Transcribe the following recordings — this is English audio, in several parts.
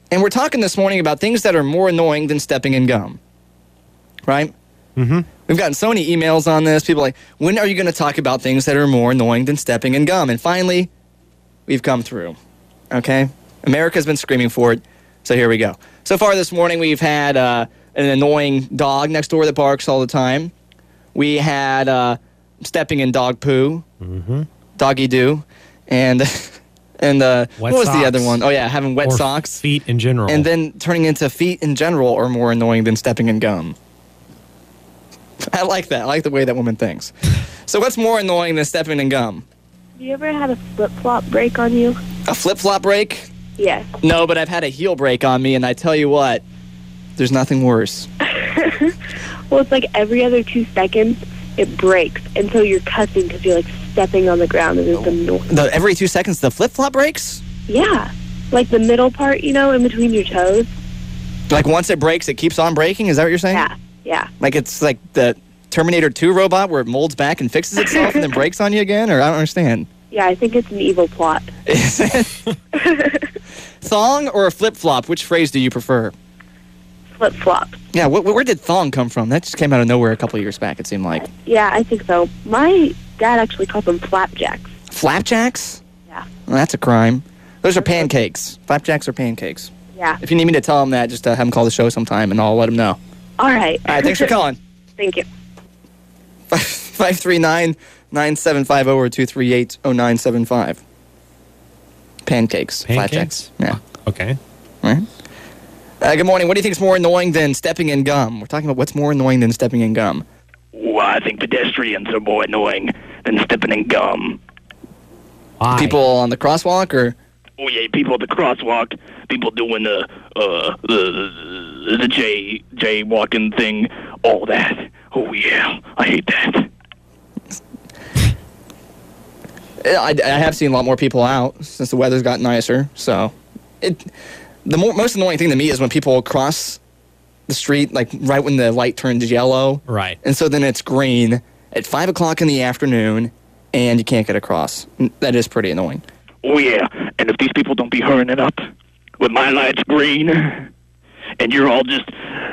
And we're talking this morning about things that are more annoying than stepping in gum. Right? Mm-hmm. We've gotten so many emails on this. People are like, when are you going to talk about things that are more annoying than stepping in gum? And finally, we've come through. Okay? America's been screaming for it, so here we go. So far this morning, we've had an annoying dog next door that barks all the time. We had stepping in dog poo, doggy doo, and what was the other one? Oh, yeah, having wet socks. Feet in general. And then turning into feet in general are more annoying than stepping in gum. I like that. I like the way that woman thinks. So what's more annoying than stepping in gum? Have you ever had a flip-flop break on you? A flip-flop break? Yes. No, but I've had a heel break on me, and I tell you what, there's nothing worse. Well, it's like every other 2 seconds, it breaks, and so you're cussing because you're, like, stepping on the ground, and it's annoying. Every 2 seconds, the flip-flop breaks? Yeah. Like the middle part, in between your toes. Like once it breaks, it keeps on breaking? Is that what you're saying? Yeah. Like it's like the Terminator 2 robot where it molds back and fixes itself and then breaks on you again? Or I don't understand. Yeah, I think it's an evil plot. Is it? Thong or a flip-flop? Which phrase do you prefer? Flip-flop. Yeah, where did thong come from? That just came out of nowhere a couple of years back, it seemed like. Yeah, I think so. My dad actually calls them flapjacks. Flapjacks? Yeah. Well, that's a crime. Those are pancakes. Flapjacks are pancakes. Yeah. If you need me to tell him that, just have him call the show sometime, and I'll let him know. All right. All right, thanks for calling. Thank you. 539-9750 or 238-0975. Pancakes. Flapjacks. Yeah. Okay. All right. Good morning. What do you think is more annoying than stepping in gum? We're talking about what's more annoying than stepping in gum. Well, I think pedestrians are more annoying than stepping in gum. Why? People on the crosswalk, or? Oh yeah, people at the crosswalk, people doing the jaywalking thing, all that. Oh yeah, I hate that. I have seen a lot more people out since the weather's gotten nicer. So, most annoying thing to me is when people cross the street, like right when the light turns yellow. Right. And so then it's green at 5 o'clock in the afternoon, and you can't get across. That is pretty annoying. Oh yeah, and if these people don't be hurrying it up with my lights green, and you're all just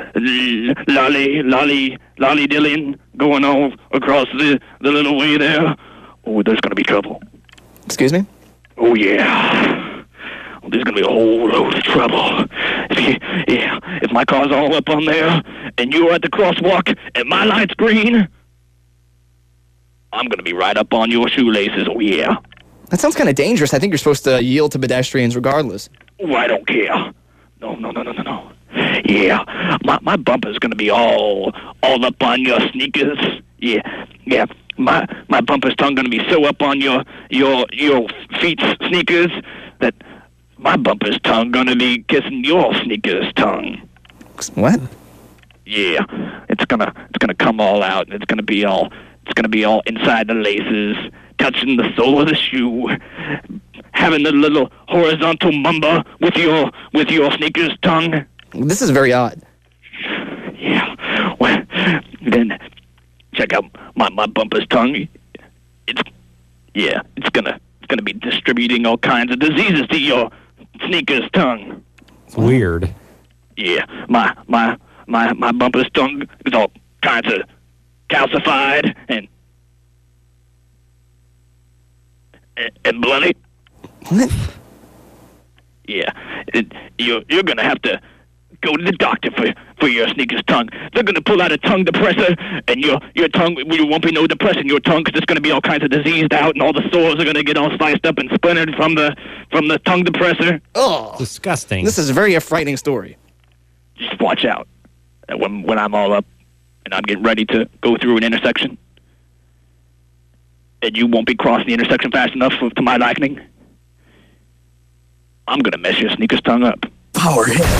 lolly-dillying going all across the little way there, oh, there's going to be trouble. Excuse me? Oh yeah. Oh, there's going to be a whole load of trouble. If my car's all up on there, and you're at the crosswalk, and my light's green, I'm going to be right up on your shoelaces, oh yeah. That sounds kind of dangerous. I think you're supposed to yield to pedestrians regardless. Oh, I don't care. No. Yeah, my bumper's going to be all up on your sneakers. Yeah. My bumper's tongue going to be so up on your feet's sneakers that my bumper's tongue going to be kissing your sneakers tongue. What? Yeah, it's gonna come all out, and it's gonna be all inside the laces, touching the sole of the shoe, having the little horizontal mumba with your sneakers tongue. This is very odd. Yeah. Well, then check out my bumper's tongue. It's gonna be distributing all kinds of diseases to your sneakers tongue. It's weird. Yeah, my bumper's tongue is all kinds of calcified and bloody. What? Yeah, you're gonna have to go to the doctor for your sneakers tongue. They're gonna pull out a tongue depressor, and your tongue, you won't be no depressing in your tongue because it's gonna be all kinds of diseased out, and all the sores are gonna get all sliced up and splintered from the tongue depressor. Oh, Disgusting. this is a very frightening story. Just watch out. And when I'm all up and I'm getting ready to go through an intersection, and you won't be crossing the intersection fast enough to my liking, I'm gonna mess your sneakers tongue up. Power hit.